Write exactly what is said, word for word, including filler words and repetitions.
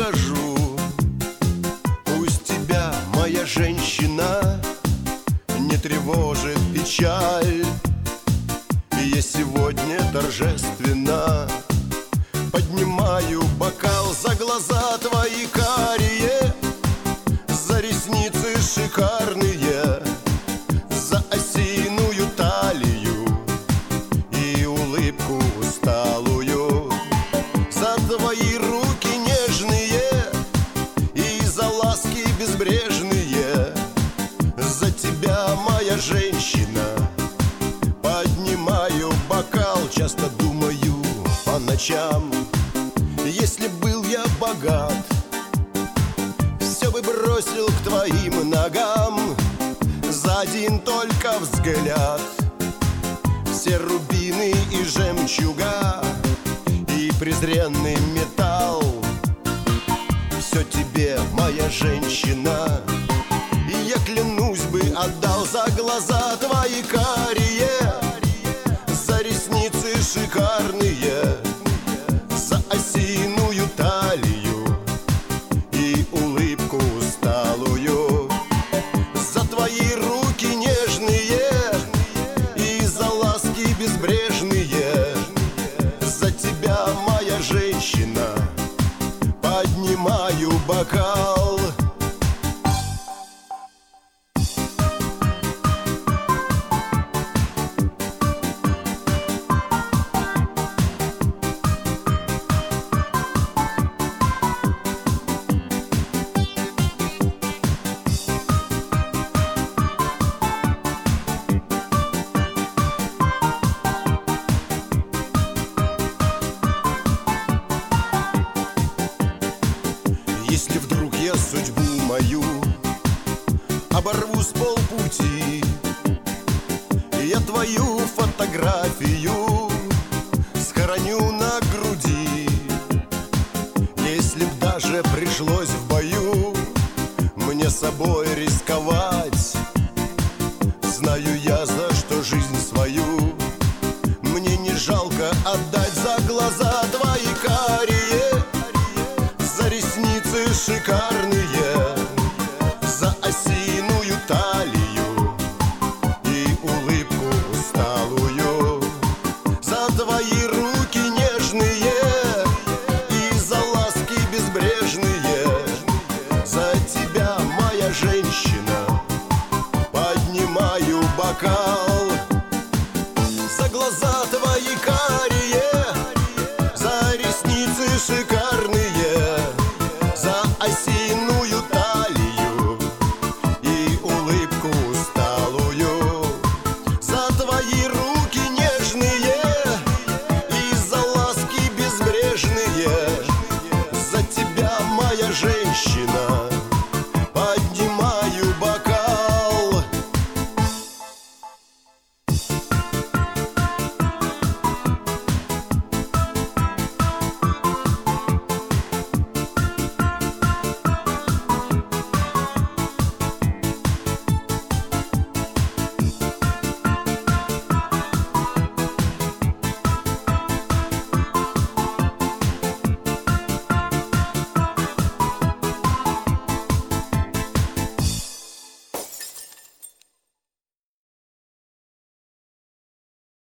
скажу: пусть тебя, моя женщина, не тревожит печаль. Я сегодня торжественно поднимаю бокал за глаза твои карие, за ресницы шикарные, за осиную талию и улыбку усталую, за твои руки нежные и за ласки безбрежные. За тебя, моя женщина, поднимаю бокал, часто думаю по ночам: если был я богат, все бы бросил к твоим ногам за один только взгляд. Все рубины и жемчуга и презренный металл все тебе, моя женщина, и я, клянусь, бы отдал за глаза твои карие, за ресницы шикарные, за осиную талию и улыбку усталую, за твои руки нежные и за ласки безбрежные. За тебя, моя женщина, поднимаю бокал. Если вдруг я судьбу мою оборву с полпути, я твою фотографию схороню на груди. Если б даже пришлось в бою мне собой рисковать, знаю я, за что жизнь свою мне не жалко отдать. За глаза твои карие, за ресницы шикарные,